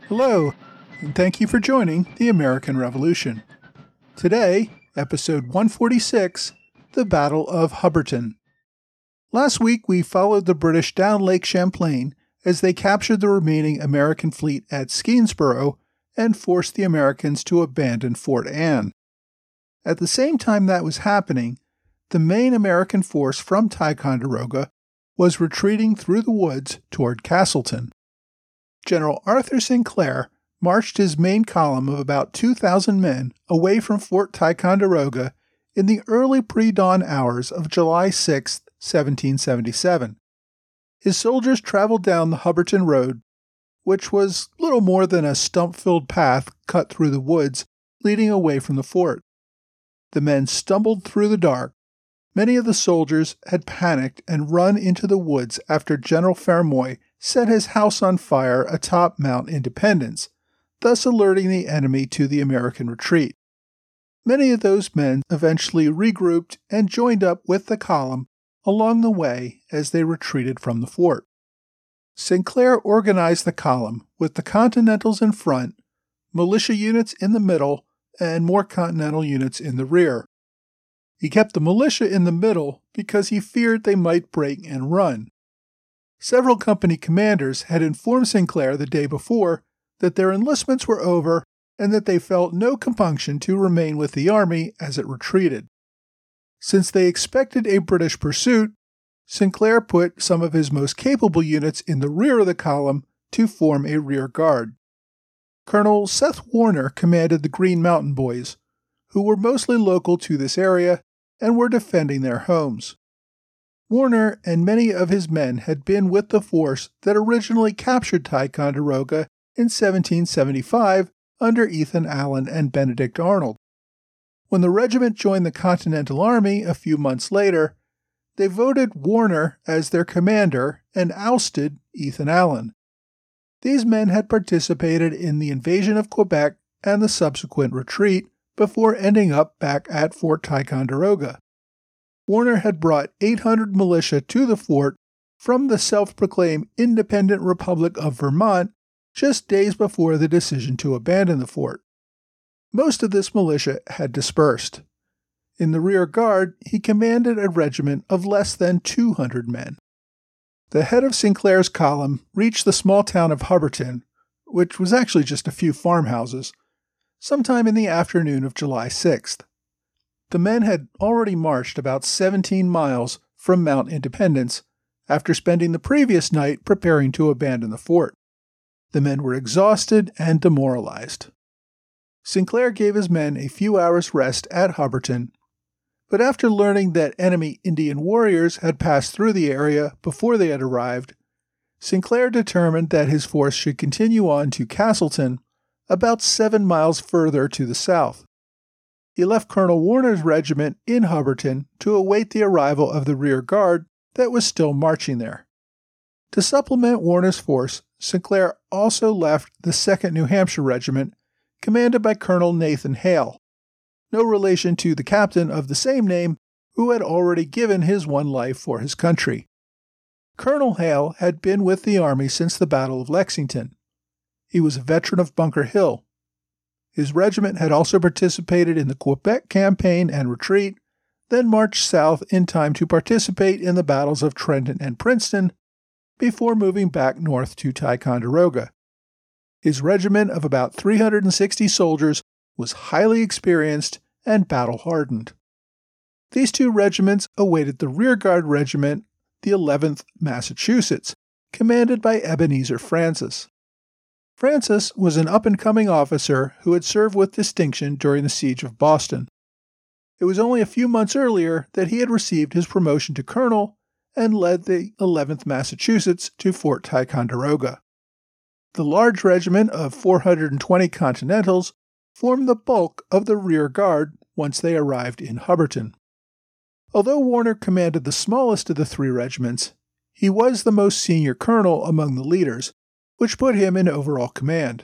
Hello, and thank you for joining the American Revolution. Today, episode 146, The Battle of Hubbardton. Last week, we followed the British down Lake Champlain as they captured the remaining American fleet at Skenesborough and forced the Americans to abandon Fort Anne. At the same time that was happening, the main American force from Ticonderoga was retreating through the woods toward Castleton. General Arthur Sinclair marched his main column of about 2,000 men away from Fort Ticonderoga in the early pre-dawn hours of July 6, 1777. His soldiers traveled down the Hubbardton Road, which was little more than a stump-filled path cut through the woods leading away from the fort. The men stumbled through the dark. Many of the soldiers had panicked and run into the woods after General Fermoy set his house on fire atop Mount Independence, thus alerting the enemy to the American retreat. Many of those men eventually regrouped and joined up with the column along the way as they retreated from the fort. Sinclair organized the column with the Continentals in front, militia units in the middle, and more Continental units in the rear. He kept the militia in the middle because he feared they might break and run. Several company commanders had informed Sinclair the day before that their enlistments were over and that they felt no compunction to remain with the army as it retreated. Since they expected a British pursuit, Sinclair put some of his most capable units in the rear of the column to form a rear guard. Colonel Seth Warner commanded the Green Mountain Boys, who were mostly local to this area and were defending their homes. Warner and many of his men had been with the force that originally captured Ticonderoga in 1775 under Ethan Allen and Benedict Arnold. When the regiment joined the Continental Army a few months later, they voted Warner as their commander and ousted Ethan Allen. These men had participated in the invasion of Quebec and the subsequent retreat before ending up back at Fort Ticonderoga. Warner had brought 800 militia to the fort from the self-proclaimed Independent Republic of Vermont just days before the decision to abandon the fort. Most of this militia had dispersed. In the rear guard, he commanded a regiment of less than 200 men. The head of Sinclair's column reached the small town of Hubbardton, which was actually just a few farmhouses, sometime in the afternoon of July 6th. The men had already marched about 17 miles from Mount Independence after spending the previous night preparing to abandon the fort. The men were exhausted and demoralized. Sinclair gave his men a few hours' rest at Hubbardton, but after learning that enemy Indian warriors had passed through the area before they had arrived, Sinclair determined that his force should continue on to Castleton, about 7 miles further to the south. He left Colonel Warner's regiment in Hubbardton to await the arrival of the rear guard that was still marching there. To supplement Warner's force, Sinclair also left the 2nd New Hampshire Regiment, commanded by Colonel Nathan Hale, no relation to the captain of the same name who had already given his one life for his country. Colonel Hale had been with the army since the Battle of Lexington. He was a veteran of Bunker Hill. His regiment had also participated in the Quebec campaign and retreat, then marched south in time to participate in the battles of Trenton and Princeton, before moving back north to Ticonderoga. His regiment of about 360 soldiers was highly experienced and battle-hardened. These two regiments awaited the rearguard regiment, the 11th Massachusetts, commanded by Ebenezer Francis. Francis was an up-and-coming officer who had served with distinction during the siege of Boston. It was only a few months earlier that he had received his promotion to colonel and led the 11th Massachusetts to Fort Ticonderoga. The large regiment of 420 Continentals formed the bulk of the rear guard once they arrived in Hubbardton. Although Warner commanded the smallest of the three regiments, he was the most senior colonel among the leaders, which put him in overall command.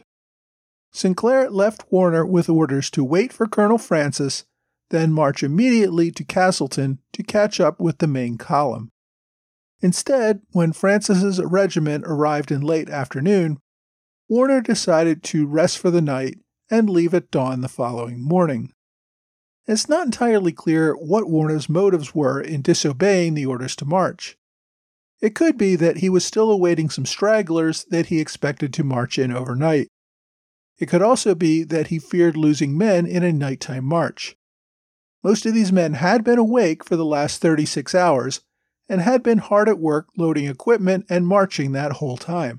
Sinclair left Warner with orders to wait for Colonel Francis, then march immediately to Castleton to catch up with the main column. Instead, when Francis's regiment arrived in late afternoon, Warner decided to rest for the night and leave at dawn the following morning. It's not entirely clear what Warner's motives were in disobeying the orders to march. It could be that he was still awaiting some stragglers that he expected to march in overnight. It could also be that he feared losing men in a nighttime march. Most of these men had been awake for the last 36 hours and had been hard at work loading equipment and marching that whole time.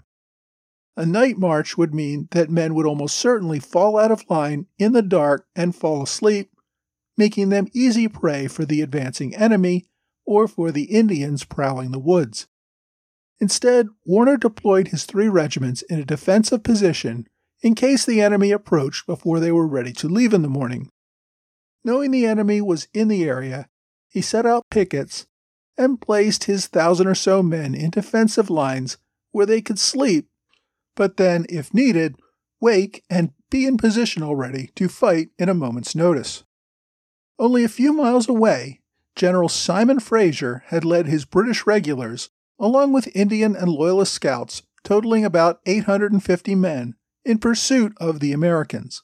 A night march would mean that men would almost certainly fall out of line in the dark and fall asleep, making them easy prey for the advancing enemy or for the Indians prowling the woods. Instead, Warner deployed his 3 regiments in a defensive position in case the enemy approached before they were ready to leave in the morning. Knowing the enemy was in the area, he set out pickets and placed his 1,000 or so men in defensive lines where they could sleep, but then, if needed, wake and be in position already to fight in a moment's notice. Only a few miles away, General Simon Fraser had led his British regulars, along with Indian and Loyalist scouts totaling about 850 men, in pursuit of the Americans.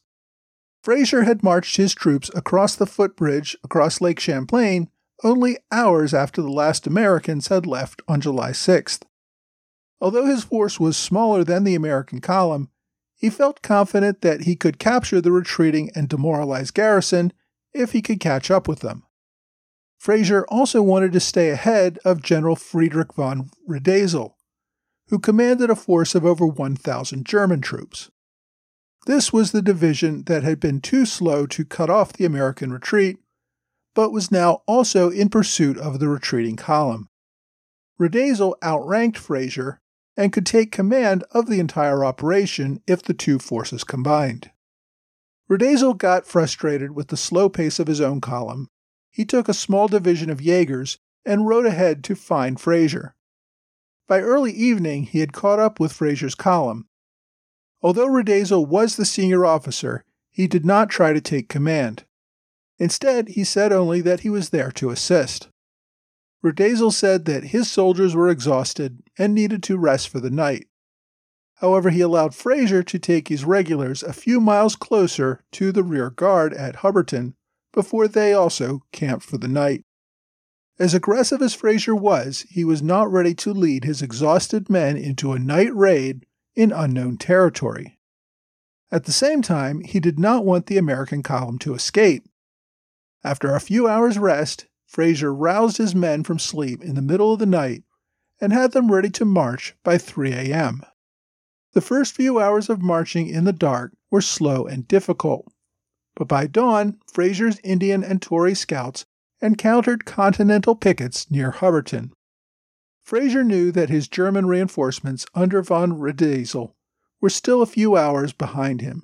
Fraser had marched his troops across the footbridge across Lake Champlain only hours after the last Americans had left on July 6th. Although his force was smaller than the American column, he felt confident that he could capture the retreating and demoralized garrison if he could catch up with them. Fraser also wanted to stay ahead of General Friedrich von Riedesel, who commanded a force of over 1,000 German troops. This was the division that had been too slow to cut off the American retreat, but was now also in pursuit of the retreating column. Riedesel outranked Fraser and could take command of the entire operation if the two forces combined. Riedesel got frustrated with the slow pace of his own column. He took a small division of Jaegers and rode ahead to find Fraser. By early evening, he had caught up with Fraser's column. Although Riedesel was the senior officer, he did not try to take command. Instead, he said only that he was there to assist. Riedesel said that his soldiers were exhausted and needed to rest for the night. However, he allowed Fraser to take his regulars a few miles closer to the rear guard at Hubbardton before they also camped for the night. As aggressive as Fraser was, he was not ready to lead his exhausted men into a night raid in unknown territory. At the same time, he did not want the American column to escape. After a few hours' rest, Fraser roused his men from sleep in the middle of the night and had them ready to march by 3 a.m. The first few hours of marching in the dark were slow and difficult, but by dawn, Fraser's Indian and Tory scouts encountered Continental pickets near Hubbardton. Fraser knew that his German reinforcements under von Riedesel were still a few hours behind him.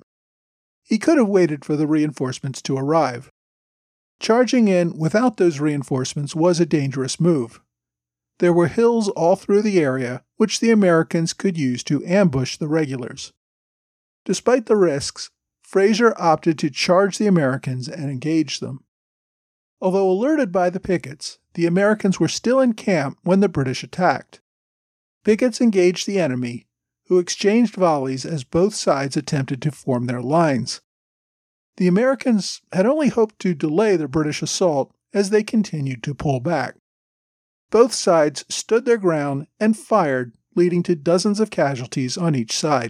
He could have waited for the reinforcements to arrive. Charging in without those reinforcements was a dangerous move. There were hills all through the area which the Americans could use to ambush the regulars. Despite the risks, Fraser opted to charge the Americans and engage them. Although alerted by the pickets, the Americans were still in camp when the British attacked. Pickets engaged the enemy, who exchanged volleys as both sides attempted to form their lines. The Americans had only hoped to delay the British assault as they continued to pull back. Both sides stood their ground and fired, leading to dozens of casualties on each side.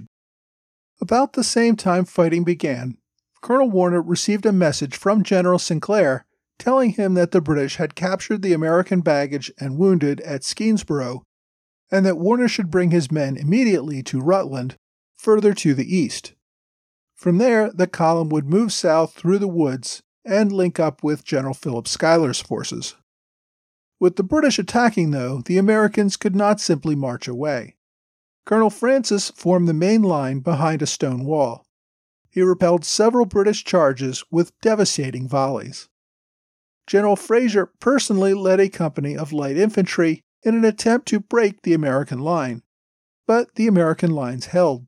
About the same time fighting began, Colonel Warner received a message from General Sinclair telling him that the British had captured the American baggage and wounded at Skenesborough, and that Warner should bring his men immediately to Rutland, further to the east. From there, the column would move south through the woods and link up with General Philip Schuyler's forces. With the British attacking, though, the Americans could not simply march away. Colonel Francis formed the main line behind a stone wall. He repelled several British charges with devastating volleys. General Fraser personally led a company of light infantry in an attempt to break the American line, but the American lines held.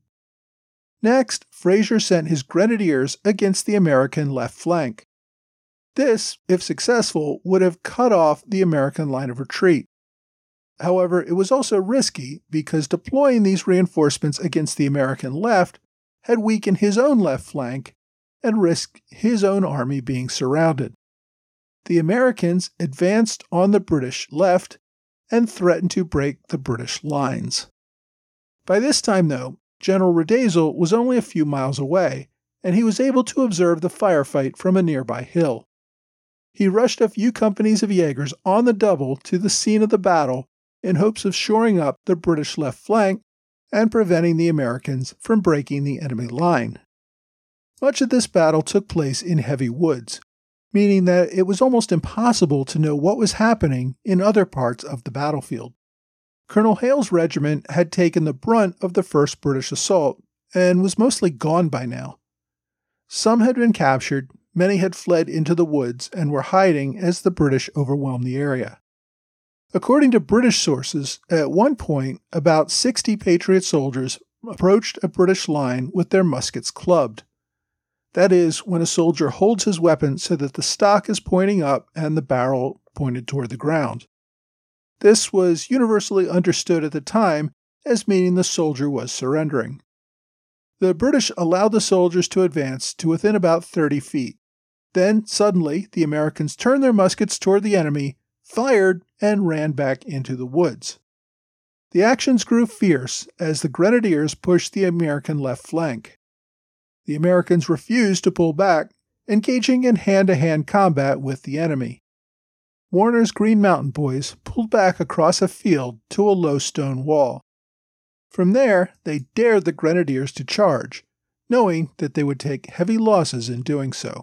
Next, Fraser sent his grenadiers against the American left flank. This, if successful, would have cut off the American line of retreat. However, it was also risky because deploying these reinforcements against the American left had weakened his own left flank and risked his own army being surrounded. The Americans advanced on the British left and threatened to break the British lines. By this time, though, General Riedesel was only a few miles away, and he was able to observe the firefight from a nearby hill. He rushed a few companies of Jaegers on the double to the scene of the battle in hopes of shoring up the British left flank and preventing the Americans from breaking the enemy line. Much of this battle took place in heavy woods, meaning that it was almost impossible to know what was happening in other parts of the battlefield. Colonel Hale's regiment had taken the brunt of the first British assault and was mostly gone by now. Some had been captured, many had fled into the woods and were hiding as the British overwhelmed the area. According to British sources, at one point about 60 Patriot soldiers approached a British line with their muskets clubbed. That is, when a soldier holds his weapon so that the stock is pointing up and the barrel pointed toward the ground. This was universally understood at the time as meaning the soldier was surrendering. The British allowed the soldiers to advance to within about 30 feet. Then, suddenly, the Americans turned their muskets toward the enemy, fired, and ran back into the woods. The actions grew fierce as the Grenadiers pushed the American left flank. The Americans refused to pull back, engaging in hand-to-hand combat with the enemy. Warner's Green Mountain Boys pulled back across a field to a low stone wall. From there, they dared the Grenadiers to charge, knowing that they would take heavy losses in doing so.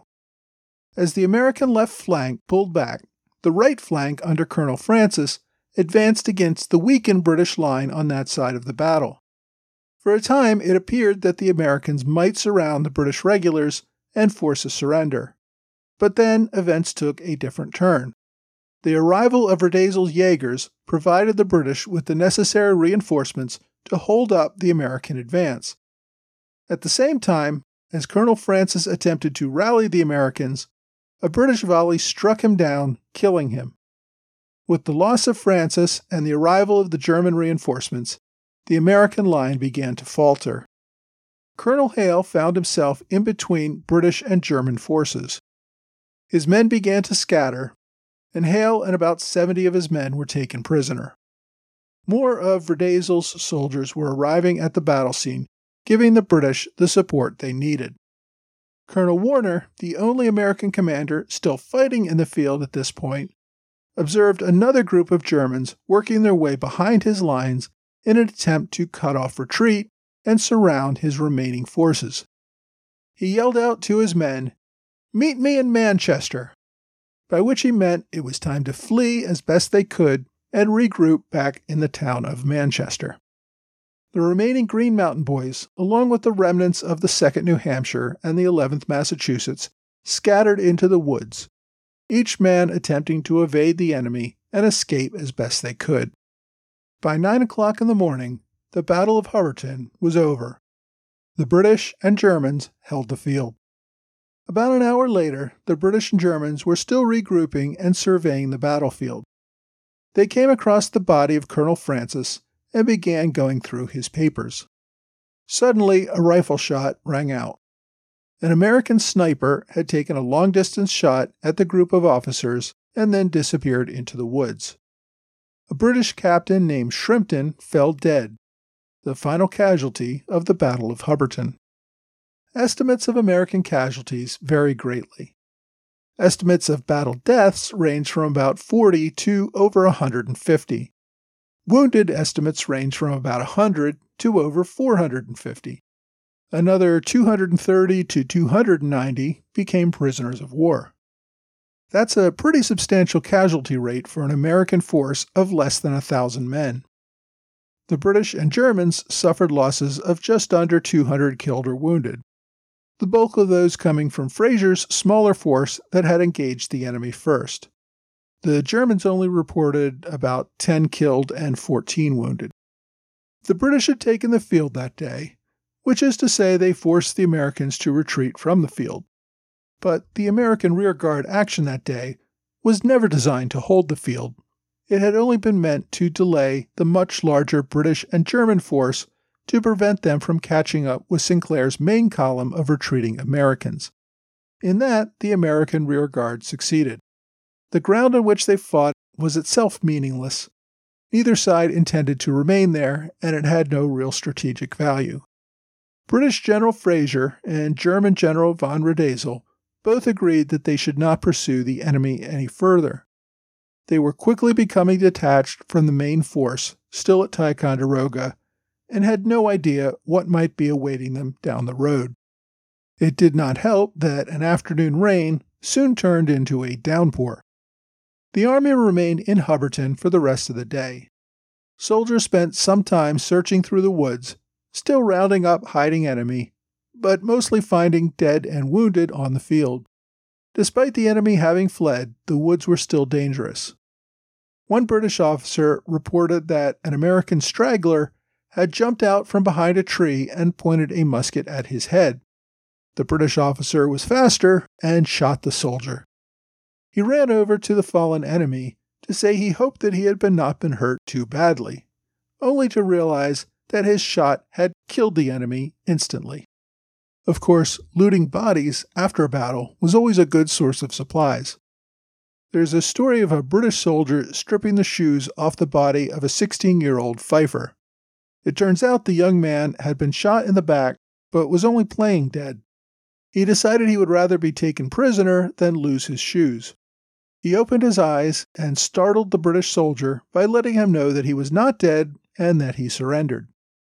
As the American left flank pulled back, the right flank under Colonel Francis advanced against the weakened British line on that side of the battle. For a time, it appeared that the Americans might surround the British regulars and force a surrender. But then events took a different turn. The arrival of Riedesel's Jaegers provided the British with the necessary reinforcements to hold up the American advance. At the same time, as Colonel Francis attempted to rally the Americans, a British volley struck him down, killing him. With the loss of Francis and the arrival of the German reinforcements, the American line began to falter. Colonel Hale found himself in between British and German forces. His men began to scatter, and Hale and about 70 of his men were taken prisoner. More of Riedesel's soldiers were arriving at the battle scene, giving the British the support they needed. Colonel Warner, the only American commander still fighting in the field at this point, observed another group of Germans working their way behind his lines in an attempt to cut off retreat and surround his remaining forces. He yelled out to his men, "Meet me in Manchester," by which he meant it was time to flee as best they could and regroup back in the town of Manchester. The remaining Green Mountain Boys, along with the remnants of the 2nd New Hampshire and the 11th Massachusetts, scattered into the woods, each man attempting to evade the enemy and escape as best they could. By 9 o'clock in the morning, the Battle of Hubbardton was over. The British and Germans held the field. About an hour later, the British and Germans were still regrouping and surveying the battlefield. They came across the body of Colonel Francis and began going through his papers. Suddenly, a rifle shot rang out. An American sniper had taken a long-distance shot at the group of officers and then disappeared into the woods. A British captain named Shrimpton fell dead, the final casualty of the Battle of Hubbardton. Estimates of American casualties vary greatly. Estimates of battle deaths range from about 40 to over 150. Wounded estimates range from about 100 to over 450. Another 230 to 290 became prisoners of war. That's a pretty substantial casualty rate for an American force of less than 1,000 men. The British and Germans suffered losses of just under 200 killed or wounded, the bulk of those coming from Fraser's smaller force that had engaged the enemy first. The Germans only reported about 10 killed and 14 wounded. The British had taken the field that day, which is to say they forced the Americans to retreat from the field. But the American rearguard action that day was never designed to hold the field. It had only been meant to delay the much larger British and German force to prevent them from catching up with Sinclair's main column of retreating Americans. In that, the American rearguard succeeded. The ground on which they fought was itself meaningless. Neither side intended to remain there, and it had no real strategic value. British General Fraser and German General von Riedesel both agreed that they should not pursue the enemy any further. They were quickly becoming detached from the main force, still at Ticonderoga, and had no idea what might be awaiting them down the road. It did not help that an afternoon rain soon turned into a downpour. The army remained in Hubbardton for the rest of the day. Soldiers spent some time searching through the woods, still rounding up hiding enemy, but mostly finding dead and wounded on the field. Despite the enemy having fled, the woods were still dangerous. One British officer reported that an American straggler had jumped out from behind a tree and pointed a musket at his head. The British officer was faster and shot the soldier. He ran over to the fallen enemy to say he hoped that he had not been hurt too badly, only to realize that his shot had killed the enemy instantly. Of course, looting bodies after a battle was always a good source of supplies. There's a story of a British soldier stripping the shoes off the body of a 16-year-old fifer. It turns out the young man had been shot in the back, but was only playing dead. He decided he would rather be taken prisoner than lose his shoes. He opened his eyes and startled the British soldier by letting him know that he was not dead and that he surrendered.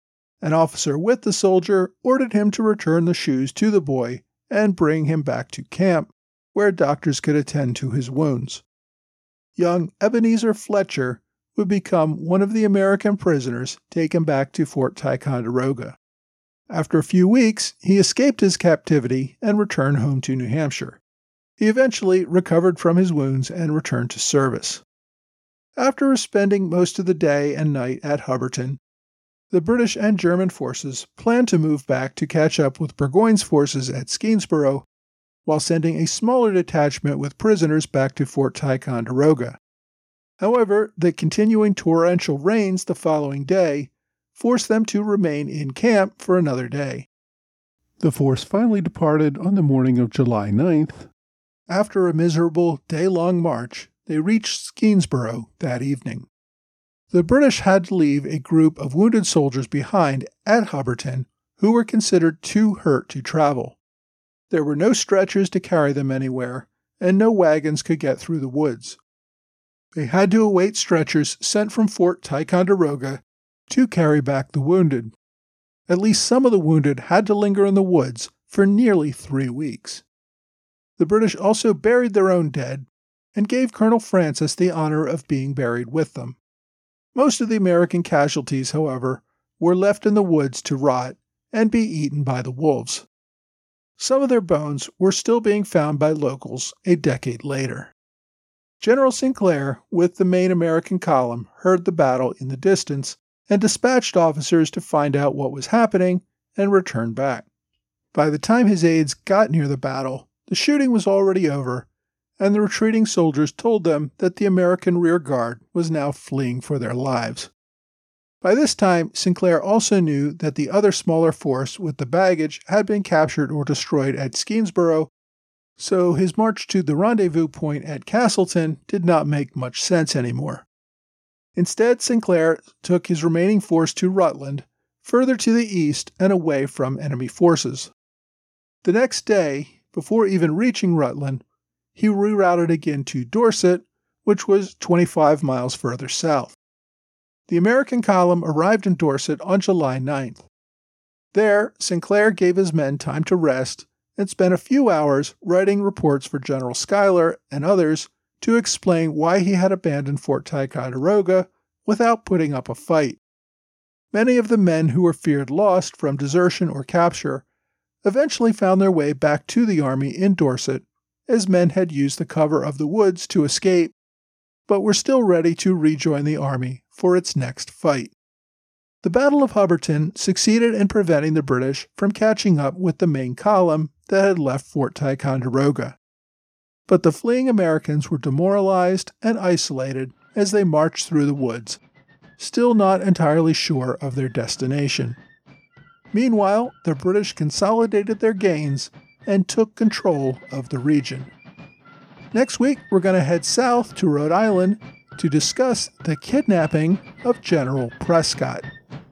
An officer with the soldier ordered him to return the shoes to the boy and bring him back to camp, where doctors could attend to his wounds. Young Ebenezer Fletcher would become one of the American prisoners taken back to Fort Ticonderoga. After a few weeks, he escaped his captivity and returned home to New Hampshire. He eventually recovered from his wounds and returned to service. After spending most of the day and night at Hubbardton, the British and German forces planned to move back to catch up with Burgoyne's forces at Skenesborough, while sending a smaller detachment with prisoners back to Fort Ticonderoga. However, the continuing torrential rains the following day forced them to remain in camp for another day. The force finally departed on the morning of July 9th. After a miserable day-long march, they reached Skenesborough that evening. The British had to leave a group of wounded soldiers behind at Hubbardton who were considered too hurt to travel. There were no stretchers to carry them anywhere, and no wagons could get through the woods. They had to await stretchers sent from Fort Ticonderoga to carry back the wounded. At least some of the wounded had to linger in the woods for nearly 3 weeks. The British also buried their own dead and gave Colonel Francis the honor of being buried with them. Most of the American casualties, however, were left in the woods to rot and be eaten by the wolves. Some of their bones were still being found by locals a decade later. General Sinclair, with the main American column, heard the battle in the distance and dispatched officers to find out what was happening and return back. By the time his aides got near the battle, the shooting was already over, and the retreating soldiers told them that the American rear guard was now fleeing for their lives. By this time, Sinclair also knew that the other smaller force with the baggage had been captured or destroyed at Skenesborough, so his march to the rendezvous point at Castleton did not make much sense anymore. Instead, Sinclair took his remaining force to Rutland, further to the east and away from enemy forces. The next day, before even reaching Rutland, he rerouted again to Dorset, which was 25 miles further south. The American column arrived in Dorset on July 9th. There, Sinclair gave his men time to rest and spent a few hours writing reports for General Schuyler and others to explain why he had abandoned Fort Ticonderoga without putting up a fight. Many of the men who were feared lost from desertion or capture eventually found their way back to the army in Dorset, as men had used the cover of the woods to escape, but were still ready to rejoin the army for its next fight. The Battle of Hubbardton succeeded in preventing the British from catching up with the main column that had left Fort Ticonderoga. But the fleeing Americans were demoralized and isolated as they marched through the woods, still not entirely sure of their destination. Meanwhile, the British consolidated their gains and took control of the region. Next week, we're going to head south to Rhode Island to discuss the kidnapping of General Prescott.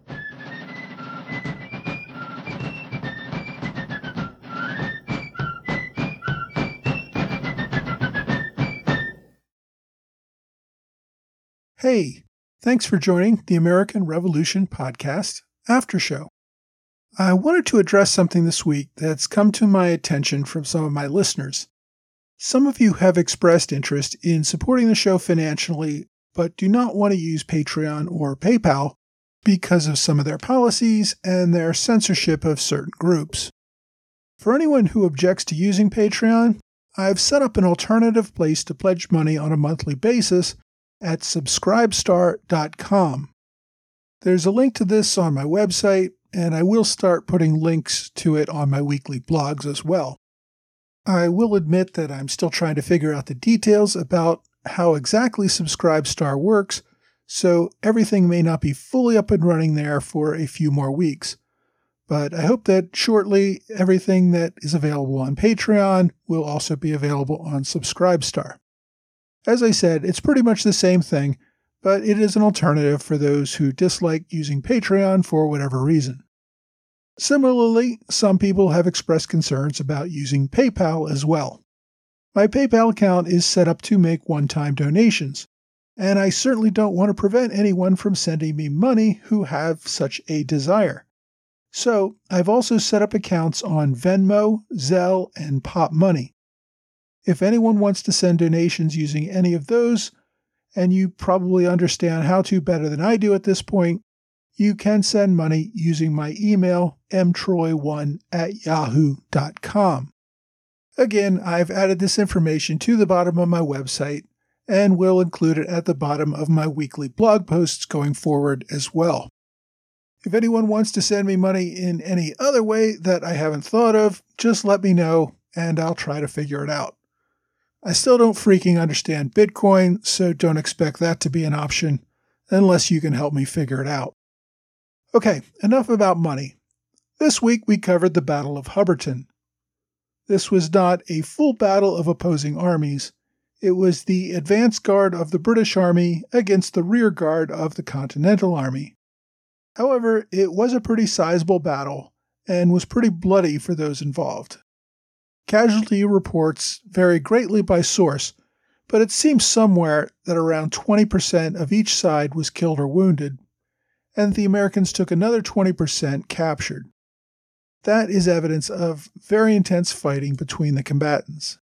Hey, thanks for joining the American Revolution Podcast After Show. I wanted to address something this week that's come to my attention from some of my listeners. Some of you have expressed interest in supporting the show financially, but do not want to use Patreon or PayPal because of some of their policies and their censorship of certain groups. For anyone who objects to using Patreon, I've set up an alternative place to pledge money on a monthly basis at subscribestar.com. There's a link to this on my website, and I will start putting links to it on my weekly blogs as well. I will admit that I'm still trying to figure out the details about how exactly Subscribestar works, so everything may not be fully up and running there for a few more weeks. But I hope that shortly everything that is available on Patreon will also be available on Subscribestar. As I said, it's pretty much the same thing, but it is an alternative for those who dislike using Patreon for whatever reason. Similarly, some people have expressed concerns about using PayPal as well. My PayPal account is set up to make one-time donations, and I certainly don't want to prevent anyone from sending me money who have such a desire. So, I've also set up accounts on Venmo, Zelle, and PopMoney. If anyone wants to send donations using any of those, and you probably understand how to better than I do at this point, you can send money using my email, mtroy1@yahoo.com. Again, I've added this information to the bottom of my website and will include it at the bottom of my weekly blog posts going forward as well. If anyone wants to send me money in any other way that I haven't thought of, just let me know and I'll try to figure it out. I still don't freaking understand Bitcoin, so don't expect that to be an option unless you can help me figure it out. Okay, enough about money. This week we covered the Battle of Hubbardton. This was not a full battle of opposing armies. It was the advance guard of the British Army against the rear guard of the Continental Army. However, it was a pretty sizable battle and was pretty bloody for those involved. Casualty reports vary greatly by source, but it seems somewhere that around 20% of each side was killed or wounded, and the Americans took another 20% captured. That is evidence of very intense fighting between the combatants.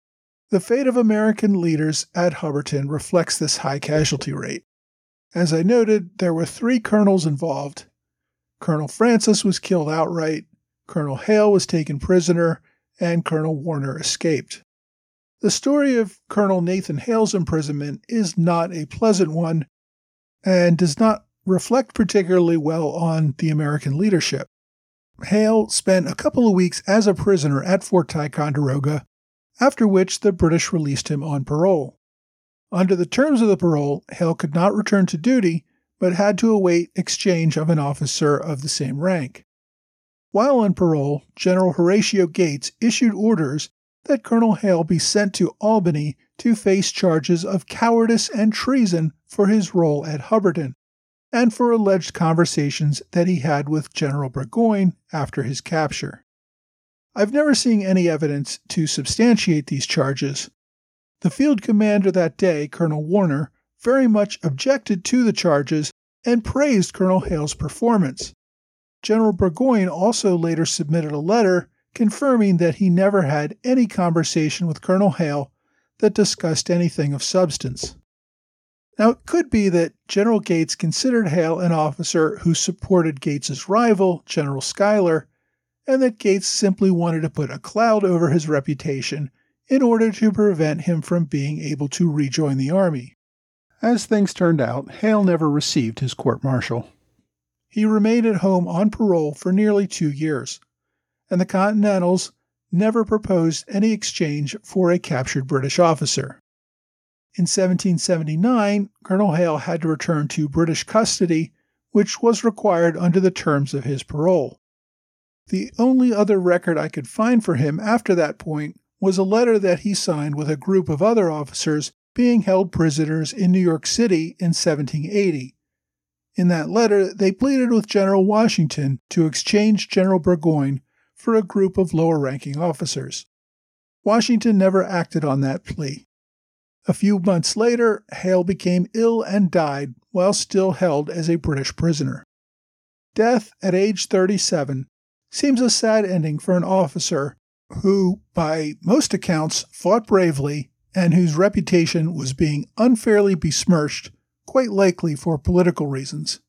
The fate of American leaders at Hubbardton reflects this high casualty rate. As I noted, there were 3 colonels involved. Colonel Francis was killed outright, Colonel Hale was taken prisoner, and Colonel Warner escaped. The story of Colonel Nathan Hale's imprisonment is not a pleasant one and does not reflect particularly well on the American leadership. Hale spent a couple of weeks as a prisoner at Fort Ticonderoga, after which the British released him on parole. Under the terms of the parole, Hale could not return to duty, but had to await exchange of an officer of the same rank. While on parole, General Horatio Gates issued orders that Colonel Hale be sent to Albany to face charges of cowardice and treason for his role at Hubbardton, and for alleged conversations that he had with General Burgoyne after his capture. I've never seen any evidence to substantiate these charges. The field commander that day, Colonel Warner, very much objected to the charges and praised Colonel Hale's performance. General Burgoyne also later submitted a letter confirming that he never had any conversation with Colonel Hale that discussed anything of substance. Now, it could be that General Gates considered Hale an officer who supported Gates's rival, General Schuyler, and that Gates simply wanted to put a cloud over his reputation in order to prevent him from being able to rejoin the army. As things turned out, Hale never received his court-martial. He remained at home on parole for nearly 2 years, and the Continentals never proposed any exchange for a captured British officer. In 1779, Colonel Hale had to return to British custody, which was required under the terms of his parole. The only other record I could find for him after that point was a letter that he signed with a group of other officers being held prisoners in New York City in 1780. In that letter, they pleaded with General Washington to exchange General Burgoyne for a group of lower-ranking officers. Washington never acted on that plea. A few months later, Hale became ill and died while still held as a British prisoner. Death at age 37 seems a sad ending for an officer who, by most accounts, fought bravely and whose reputation was being unfairly besmirched, quite likely for political reasons.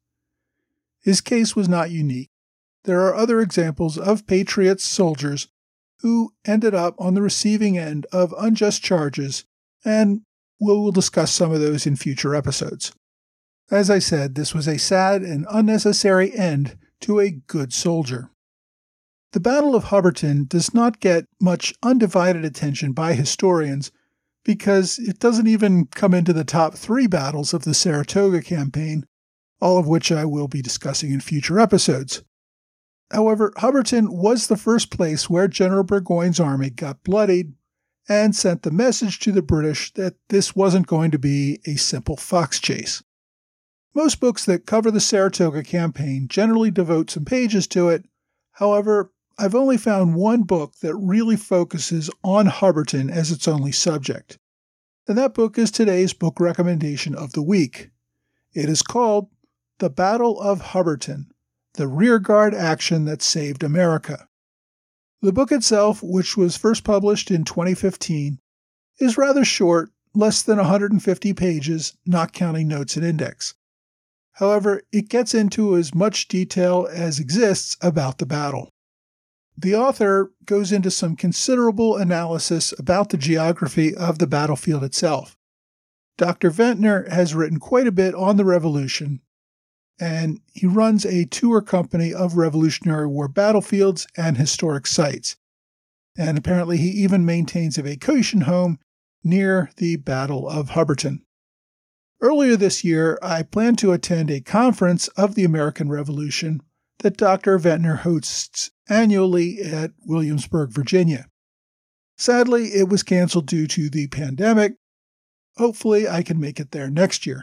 His case was not unique. There are other examples of patriots soldiers who ended up on the receiving end of unjust charges, and we will discuss some of those in future episodes. As I said, this was a sad and unnecessary end to a good soldier. The Battle of Hubbardton does not get much undivided attention by historians because it doesn't even come into the top 3 battles of the Saratoga campaign, all of which I will be discussing in future episodes. However, Hubbardton was the first place where General Burgoyne's army got bloodied and sent the message to the British that this wasn't going to be a simple fox chase. Most books that cover the Saratoga campaign generally devote some pages to it. However, I've only found one book that really focuses on Hubbardton as its only subject, and that book is today's book recommendation of the week. It is called The Battle of Hubbardton, The Rearguard Action That Saved America. The book itself, which was first published in 2015, is rather short, less than 150 pages, not counting notes and index. However, it gets into as much detail as exists about the battle. The author goes into some considerable analysis about the geography of the battlefield itself. Dr. Ventnor has written quite a bit on the Revolution, and he runs a tour company of Revolutionary War battlefields and historic sites. And apparently he even maintains a vacation home near the Battle of Hubbardton. Earlier this year, I planned to attend a conference of the American Revolution that Dr. Ventnor hosts annually at Williamsburg, Virginia. Sadly, it was canceled due to the pandemic. Hopefully, I can make it there next year.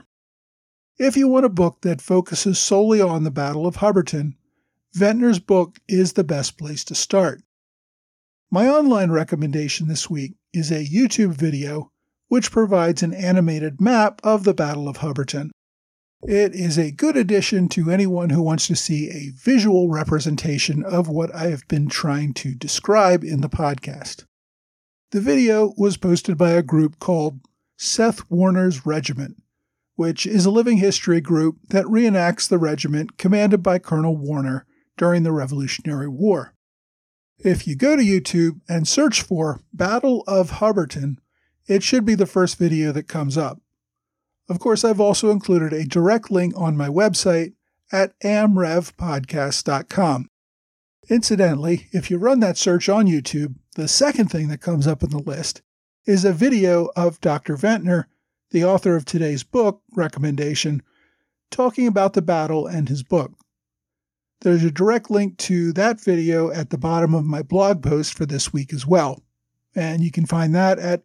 If you want a book that focuses solely on the Battle of Hubbardton, Ventnor's book is the best place to start. My online recommendation this week is a YouTube video which provides an animated map of the Battle of Hubbardton. It is a good addition to anyone who wants to see a visual representation of what I have been trying to describe in the podcast. The video was posted by a group called Seth Warner's Regiment, which is a living history group that reenacts the regiment commanded by Colonel Warner during the Revolutionary War. If you go to YouTube and search for Battle of Hubbardton, it should be the first video that comes up. Of course, I've also included a direct link on my website at amrevpodcast.com. Incidentally, if you run that search on YouTube, the second thing that comes up in the list is a video of Dr. Ventnor, the author of today's book recommendation, talking about the battle and his book. There's a direct link to that video at the bottom of my blog post for this week as well, and you can find that at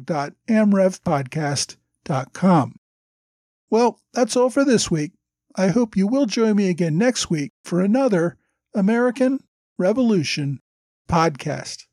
blog.amrevpodcast.com. Well, that's all for this week. I hope you will join me again next week for another American Revolution podcast.